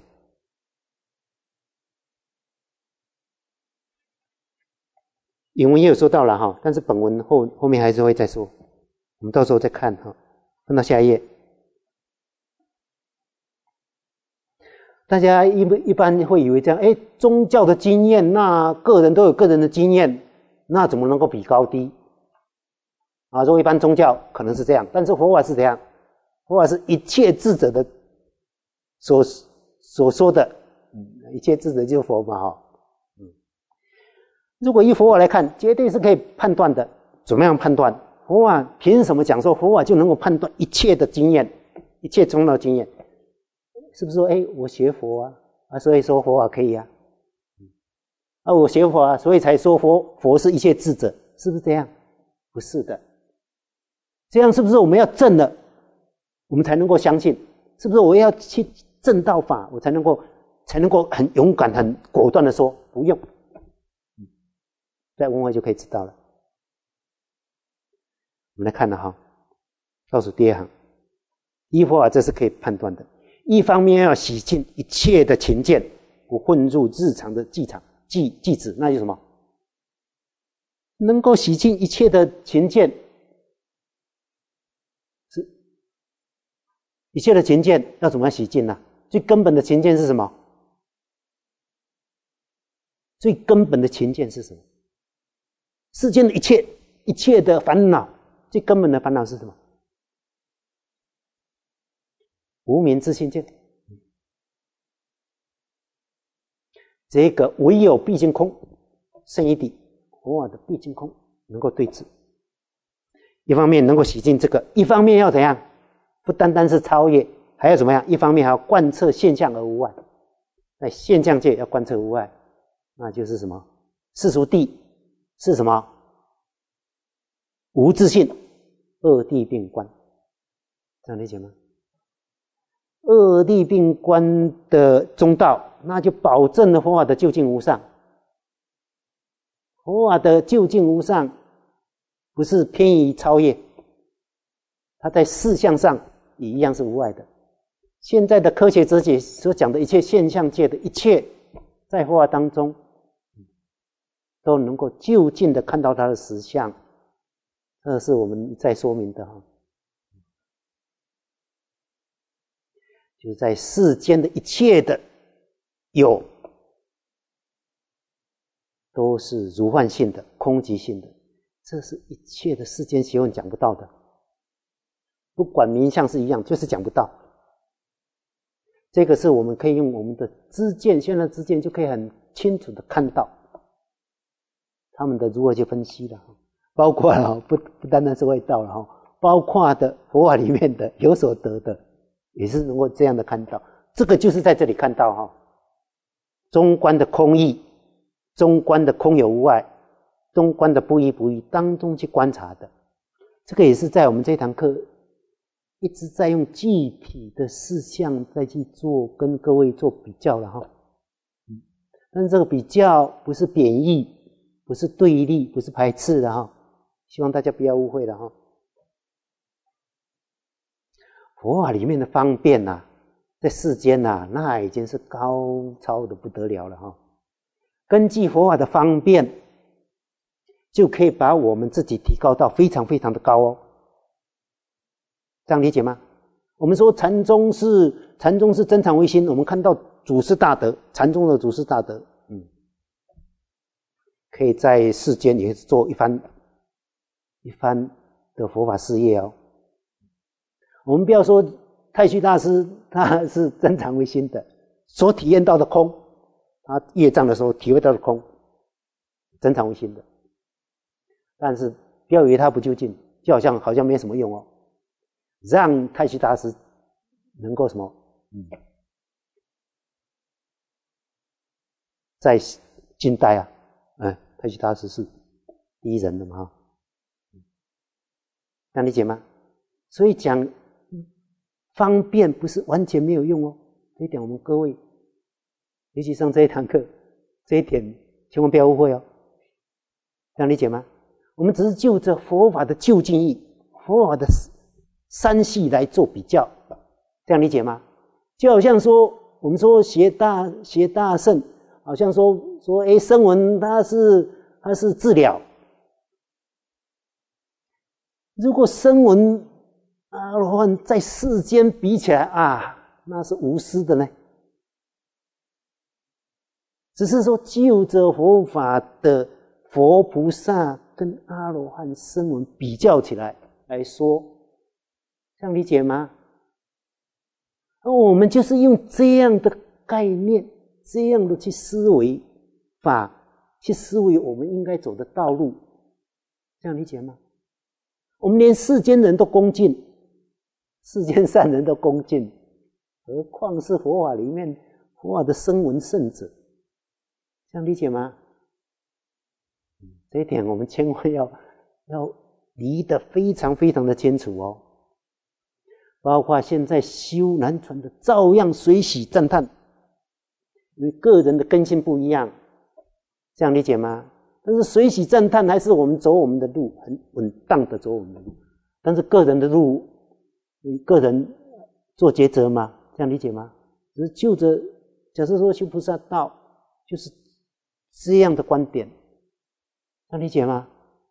引文也有说到了哈，但是本文后后面还是会再说，我们到时候再看哈。翻到下一页。 大家一一般会以为这样，哎，宗教的经验，那个人都有个人的经验，那怎么能够比高低？啊，说一般宗教可能是这样，但是佛法是怎样？佛法是一切智者的所所说的，嗯，一切智者就是佛嘛，哈，嗯。如果以佛法来看，绝对是可以判断的。怎么样判断？佛法凭什么讲说佛法就能够判断一切的经验，一切宗教经验？是不是说，哎，我学佛啊，啊，所以说佛法可以啊，啊，我学佛啊，所以才说佛佛是一切智者，是不是这样？不是的，这样是不是我们要证了，我们才能够相信？是不是我要去证道法，我才能够才能够很勇敢、很果断的说不用？在文会就可以知道了。我们来看了哈，倒数第二行，依佛法这是可以判断的。一方面要洗净一切的情见，不混入日常的伎场伎伎子，那就是什么？能够洗净一切的情见，是一切的情见要怎么样洗净呢？最根本的情见是什么？最根本的情见是什么？世间的一切一切的烦恼，最根本的烦恼是什么？无明之心见。这个唯有毕竟空胜一体，佛法的毕竟空能够对治。一方面能够洗净这个，一方面要怎样？不单单是超越，还要怎么样？一方面还要贯彻现象而无碍，在现象界要贯彻无碍，那就是什么？世俗谛是什么？无自性，二谛并观，这样理解吗？二谛并观的中道，那就保证了佛法的究竟无上。佛法的究竟无上，不是偏移超越，它在事项上也一样是无碍的。现在的科学哲学所讲的一切现象界的一切，在佛法当中都能够就近的看到它的实相，这是我们在说明的哈。就是在世间的一切的有，都是如幻性的、空寂性的，这是一切的世间学问讲不到的。不管名相是一样，就是讲不到。这个是我们可以用我们的知见，现在的知见就可以很清楚的看到他们的如何去分析了，包括了不不单单是外道了哈，包括的佛法里面的有所得的。也是能够这样的看到，这个就是在这里看到哈，中观的空义，中观的空有无碍，中观的不依不依当中去观察的，这个也是在我们这堂课一直在用具体的事项再去做跟各位做比较了哈。嗯，但是这个比较不是贬义，不是对立，不是排斥的哈，希望大家不要误会了哈。佛法里面的方便呐、啊，在世间呐、啊，那已经是高超的不得了了哈。根据佛法的方便，就可以把我们自己提高到非常非常的高哦。这样理解吗？我们说禅宗是禅宗是真常唯心，我们看到祖师大德，禅宗的祖师大德，嗯，可以在世间也做一番一番的佛法事业哦。我们不要说太虚大师他是真常唯心的，所体验到的空，他业障的时候体会到的空，真常唯心的。但是不要以为他不究竟，就好像好像没什么用哦。让太虚大师能够什么？嗯，在近代啊，哎，太虚大师是第一人的嘛，这样理解吗？所以讲方便不是完全没有用哦，这一点我们各位，尤其上这一堂课，这一点千万不要误会哦，这样理解吗？我们只是就着佛法的究竟义、佛法的三系来做比较，这样理解吗？就好像说，我们说学大学大圣，好像说说，哎，声闻它是它是治疗，如果声闻阿罗汉在世间比起来啊，那是无私的呢。 只是说就着佛法的佛菩萨跟阿罗汉声闻比较起来来说，这样理解吗？而我们就是用这样的概念，这样的去思维法，去思维我们应该走的道路，这样理解吗？我们连世间人都恭敬，世间善人都恭敬，何况是佛法里面佛法的声闻圣者，这样理解吗？这一点我们千万要要理得非常非常的清楚哦。包括现在修南传的，照样随喜赞叹，因为个人的根性不一样，这样理解吗？但是随喜赞叹还是我们走我们的路，很稳当的走我们的路。但是个人的路，个人做抉择嘛，这样理解吗？只是就着假设说修菩萨道，就是这样的观点，这样理解吗？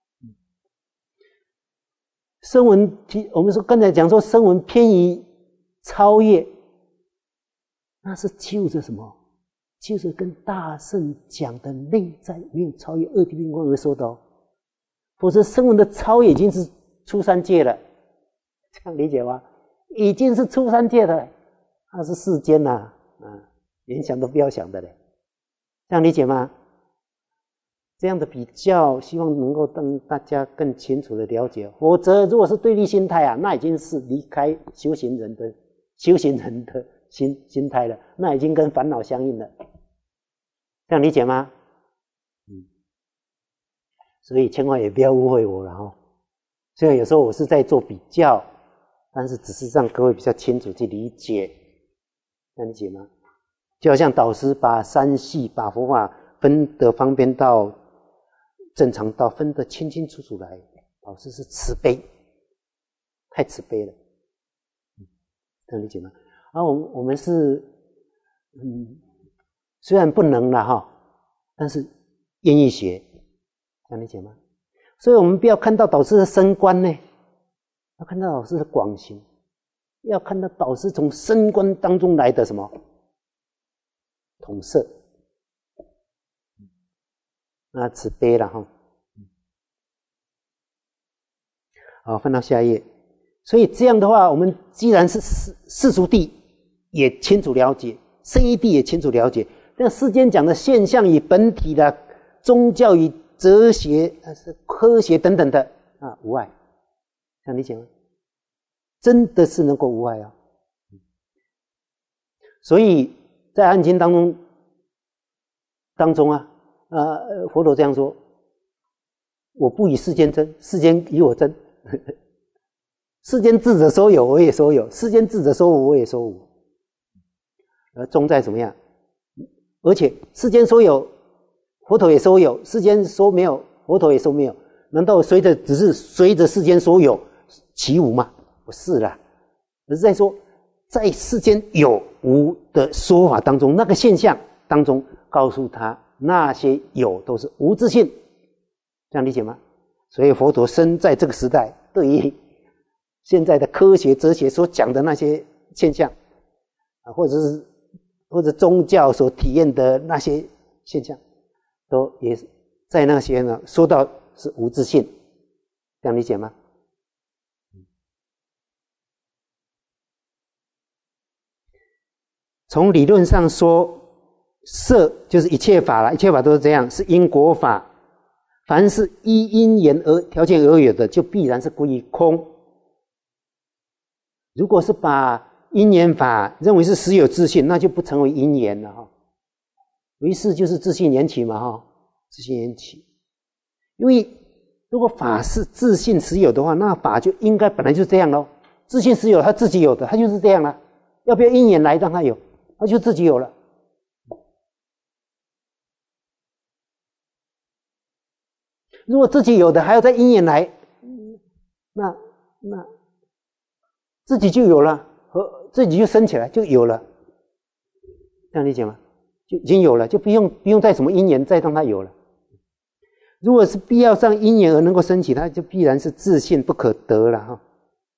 声闻，我们说刚才讲说声闻偏于超越，那是就着什么？就是跟大圣讲的内在没有超越二谛并观而说的哦。否则声闻的超越已经是出三界了，这样理解吗？已经是出三界的，那是世间呐、啊，啊，连想都不要想的嘞，这样理解吗？这样的比较，希望能够让大家更清楚的了解。否则，如果是对立心态啊，那已经是离开修行人的修行人的心心态了，那已经跟烦恼相应了。这样理解吗？嗯，所以千万也不要误会我了哦。虽然有时候我是在做比较，但是只是让各位比较清楚去理解，这样理解吗？就好像导师把三系、把佛法分得方便到正常道分得清清楚楚来，导师是慈悲，太慈悲了，这样理解吗？而、啊、我们我们是，嗯，虽然不能了哈，但是愿意学，这样理解吗？所以我们不要看到导师的升观呢，要看到导师的广行，要看到导师从升观当中来的什么统摄。那慈悲了哈，好，翻到下一页。所以这样的话，我们既然是世世俗谛也清楚了解，圣义谛也清楚了解，但世间讲的现象与本体的宗教与哲学、是科学等等的啊，无碍，这样理解吗？真的是能够无碍啊！所以在安经当中当中啊。呃，佛陀这样说：“我不以世间争，世间以我争。世间智者说有，我也说有；世间智者说无，我也说无。而重在怎么样？而且世间说有，佛陀也说有；世间说没有，佛陀也说没有。难道随着只是随着世间说有，其无吗？不是啦，而是在说，在世间有无的说法当中，那个现象当中，告诉他。”那些有都是无自性，这样理解吗？所以佛陀生在这个时代，对于现在的科学哲学所讲的那些现象啊，或者是或者宗教所体验的那些现象，都也在那些呢说到是无自性，这样理解吗？从理论上说，色就是一切法了，一切法都是这样，是因果法。凡是依因缘而条件而有的，就必然是归于空。如果是把因缘法认为是实有自性，那就不成为因缘了哈。唯识就是自性缘起嘛哈，自性缘起。因为如果法是自性实有的话，那法就应该本来就这样咯。自性实有，它自己有的，它就是这样了。要不要因缘来让它有？它就自己有了。如果自己有的还要再因缘来，那那自己就有了，和自己就升起来就有了，这样理解吗？就已经有了，就不用不用再什么因缘再让它有了。如果是必要上因缘而能够升起，它就必然是自性不可得了哈。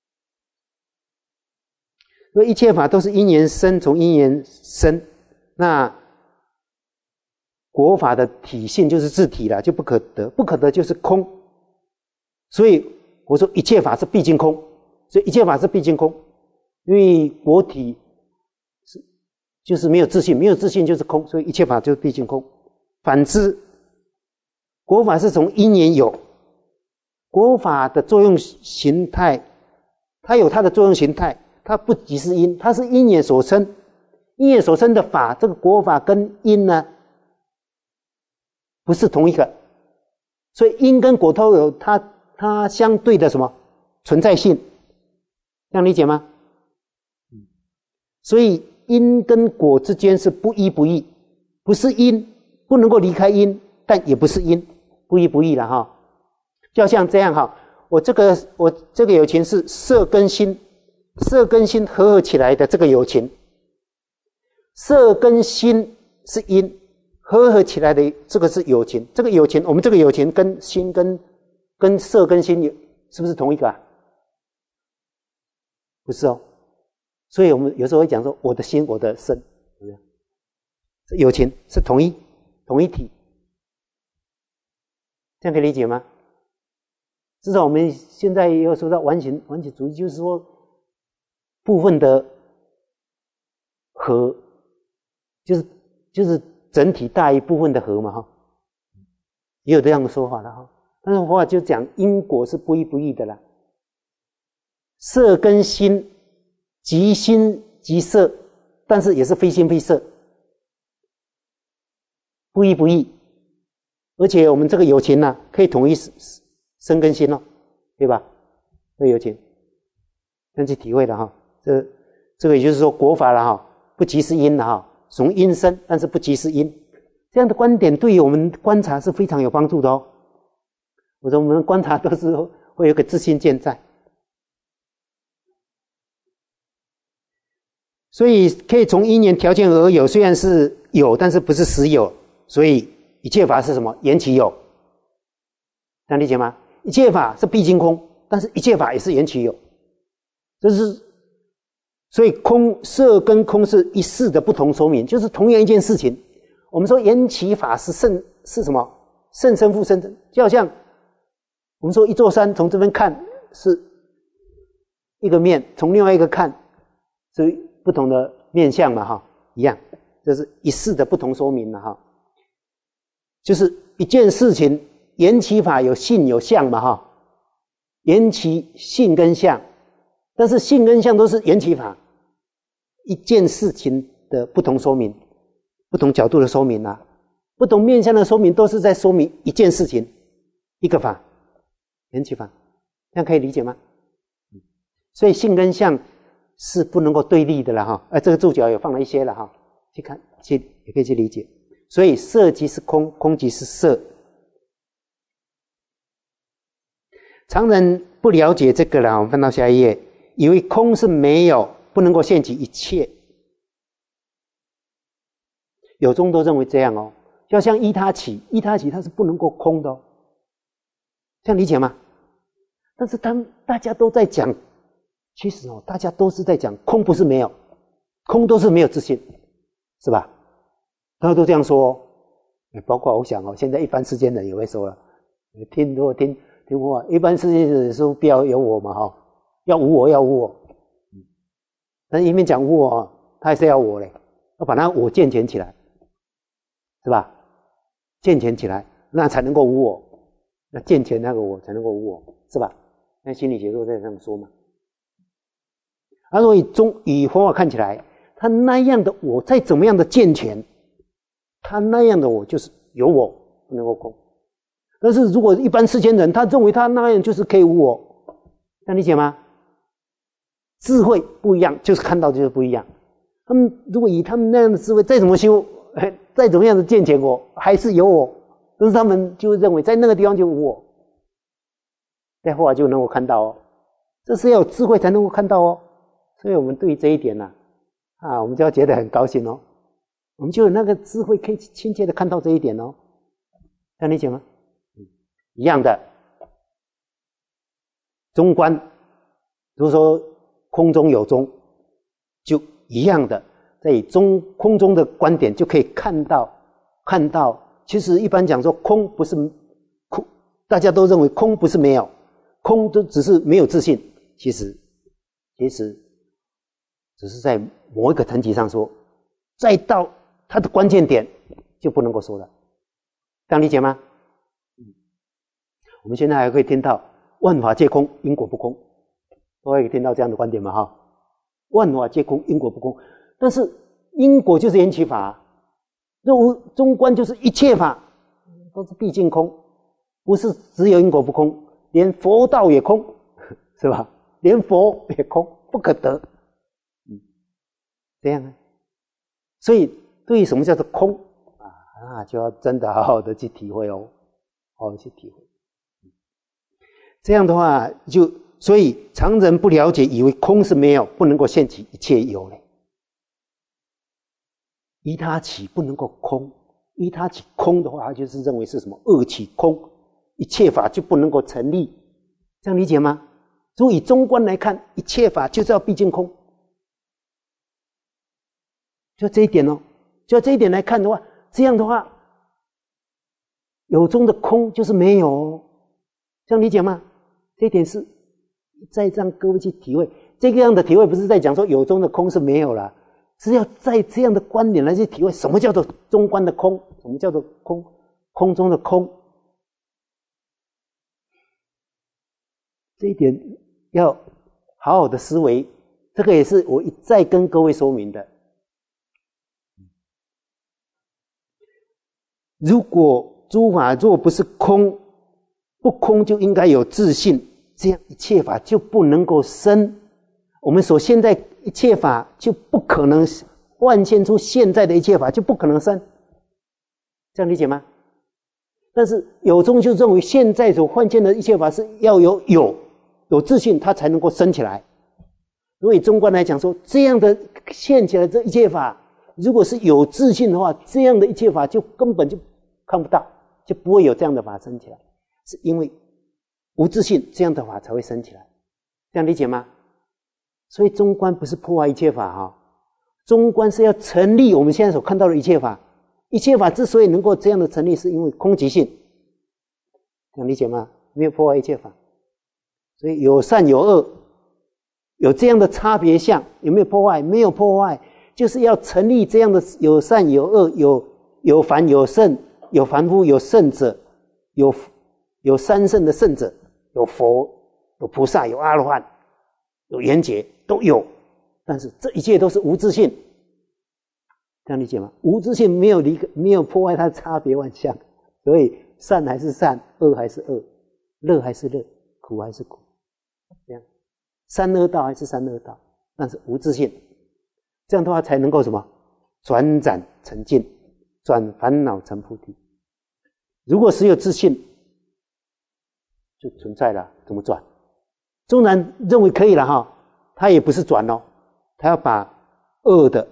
所以一切法都是因缘生，从因缘生，那果法的体性就是自体了，就不可得，不可得就是空。所以我说一切法是毕竟空，所以一切法是毕竟空，因为果体是就是没有自性，没有自性就是空，所以一切法就是毕竟空。反之，果法是从因缘有，果法的作用形态，它有它的作用形态，它不即是因，它是因缘所生，因缘所生的法，这个果法跟因呢不是同一个，所以因跟果都有它它相对的什么存在性，这样理解吗？所以因跟果之间是不依不异，不是因不能够离开因，但也不是因不依不异了哈。就像这样哈，我这个我这个有情是色跟心，色跟心合合起来的这个有情，色跟心是因。合合起来的这个是有情，这个有情，我们这个有情跟心跟跟色跟心有是不是同一个啊？不是哦，所以我们有时候会讲说我的心我的身，这有情是同一同一体，这样可以理解吗？至少我们现在也有说到完全完全主义，就是说部分的合，就是就是整体大于部分的合嘛哈，也有这样的说法了哈。但是佛法就讲因果是不依不异的啦，色跟心即心即色，但是也是非心非色，不依不异。而且我们这个有情呢、啊，可以统一身跟心哦，对吧？这有情，这样去体会的哈。这这个也就是说果法了哈，不即是因了哈。从因生，但是不即是因，这样的观点对于我们观察是非常有帮助的哦。我说我们观察都是会有个自信见在，所以可以从因缘条件而有，虽然是有，但是不是实有，所以一切法是什么？缘起有，这样理解吗？一切法是毕竟空，但是一切法也是缘起有，这是。所以空色跟空是一事的不同说明，就是同样一件事情。我们说缘起法是甚是什么？甚深复甚深，就好像我们说一座山从这边看是一个面，从另外一个看是不同的面相嘛哈，一样，这是一事的不同说明了哈。就是一件事情，缘起法有性有相嘛哈，缘起性跟相。但是性跟相都是缘起法，一件事情的不同说明，不同角度的说明啊，不同面向的说明，都是在说明一件事情，一个法，缘起法，这样可以理解吗？所以性跟相是不能够对立的了哈。呃，这个注脚也放了一些了哈，去看去也可以去理解。所以色即是空，空即是色。常人不了解这个了，我们翻到下一页。以为空是没有，不能够现起一切，有宗都认为这样哦。要像依他起，依他起它是不能够空的哦，这样理解吗？但是他们大家都在讲，其实哦，大家都是在讲空不是没有，空都是没有自信，是吧？大家都这样说哦，包括我想哦，现在一般世间人也会说了，听如果听听话，一般世间人说不要有我嘛哈。要无我，要无我，但是一面讲无我，他还是要我嘞，要把那我健全起来，是吧？健全起来，那才能够无我，那健全那个我才能够无我，是吧？那心理学都在这样说嘛。而如果以中以佛法看起来，他那样的我再怎么样的健全，他那样的我就是有我，不能够空。但是如果一般世间人，他认为他那样就是可以无我，这样理解吗？智慧不一样，就是看到就是不一样。他们如果以他们那样的智慧，再怎么修，再怎么样的健全我，还是有我。但是他们就认为在那个地方就无我，在后来就能够看到哦。这是要有智慧才能够看到哦。所以我们对于这一点呢、啊，啊，我们就要觉得很高兴哦。我们就有那个智慧，可以亲切的看到这一点哦。这样理解吗？嗯，一样的。中观，比如说空中有中，就一样的，在以中空中的观点就可以看到看到其实一般讲说空不是空，大家都认为空不是没有，空都只是没有自信。其实，其实只是在某一个层级上说，再到它的关键点就不能够说了，这样理解吗？我们现在还可以听到万法皆空，因果不空，都可以听到这样的观点嘛哈？万法皆空，因果不空，但是因果就是缘起法，那无中观就是一切法都是毕竟空，不是只有因果不空，连佛道也空，是吧？连佛也空，不可得。嗯，这样啊。所以对于什么叫做空啊，那就要真的好好的去体会哦，好好去体会。这样的话，就所以常人不了解，以为空是没有，不能够现起一切有嘞。依他起不能够空，依他起空的话，他就是认为是什么恶起空，一切法就不能够成立，这样理解吗？如果以中观来看，一切法就是要毕竟空，就这一点哦，就这一点来看的话，这样的话，有中的空就是没有哦，这样理解吗？这一点是再让各位去体会，这个样的体会不是在讲说有中的空是没有了，是要在这样的观点来去体会什么叫做中观的空，什么叫做空，空中的空，这一点要好好的思维，这个也是我一再跟各位说明的。如果诸法若不是空，不空就应该有自信，这样一切法就不能够生，我们所现在一切法就不可能幻现出现在的一切法，就不可能生，这样理解吗？但是有宗就认为现在所幻现的一切法是要有有有自信，它才能够生起来。所以中观来讲说，这样的现起来这一切法，如果是有自信的话，这样的一切法就根本就看不到，就不会有这样的法生起来，是因为无自信，这样的法才会生起来，这样理解吗？所以中观不是破坏一切法哈、哦，中观是要成立我们现在所看到的一切法。一切法之所以能够这样的成立，是因为空即性，这样理解吗？没有破坏一切法，所以有善有恶，有这样的差别相，有没有破坏？没有破坏，就是要成立这样的有善有恶，有有凡有圣，有凡夫有圣者，有有三圣的圣者，有佛，有菩萨，有阿罗汉，有圆觉，都有，但是这一切都是无自性，这样理解吗？无自性没有离没有破坏它的差别万象，所以善还是善，恶还是恶，乐还是乐，苦还是苦，这样三恶道还是三恶道，但是无自性，这样的话才能够什么转展成净，转烦恼成菩提。如果只有自信，就存在了，怎么转？纵然认为可以了哈，他也不是转哦，他要把恶的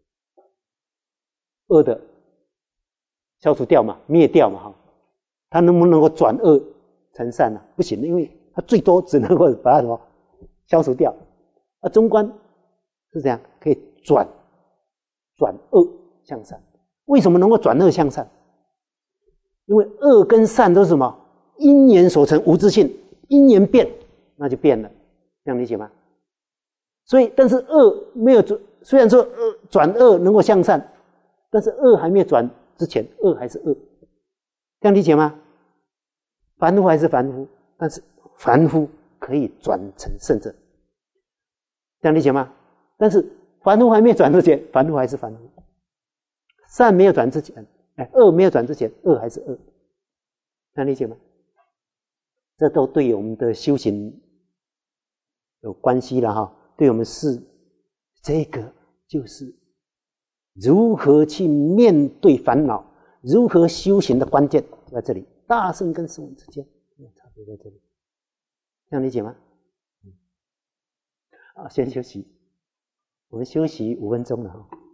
恶的消除掉嘛，灭掉嘛哈，他能不能够转恶成善呢、啊？不行，因为他最多只能够把它什么消除掉。而中观是这样，可以转转恶向善。为什么能够转恶向善？因为恶跟善都是什么？因缘所成无自性，因缘变，那就变了，这样理解吗？所以，但是恶没有转，虽然说恶转恶能够向善，但是恶还没有转之前，恶还是恶，这样理解吗？凡夫还是凡夫，但是凡夫可以转成圣者，这样理解吗？但是凡夫还没有转之前，凡夫还是凡夫；善没有转之前，哎，恶没有转之前，恶还是恶，这样理解吗？这都对我们的修行有关系了哈。对我们是这个就是如何去面对烦恼，如何修行的关键在这里。大圣跟圣人之间差别在这里，这样理解吗？嗯，好，先休息，我们休息五分钟了哈。